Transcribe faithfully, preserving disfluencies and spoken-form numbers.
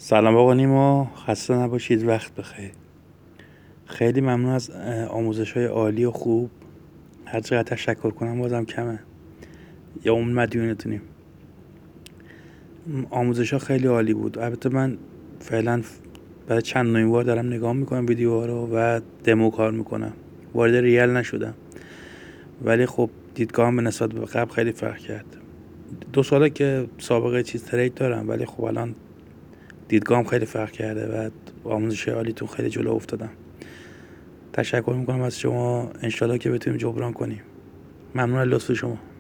سلام آقا نیما، خسته نباشید، وقت بخیر. خیلی ممنون از آموزش های عالی و خوب. هر چقدر تشکر کنم بازم کمه، یا اون مدیونتونیم. آموزش ها خیلی عالی بود. البته من فعلا برای چند نوعی بار دارم نگاه میکنم ویدیوها رو و دمو کار میکنم، وارد ریال نشدم، ولی خب دیدگاهم به نسبت به قبل خیلی فرق کرد. دو ساله که سابقه چیز ترید دارم، ولی خب الان دیدگاهم خیلی فرق کرده و آموزش عالیتون خیلی جلو افتادم. تشکر میکنم از شما، انشالله که بتونیم جبران کنیم. ممنون از لطف شما.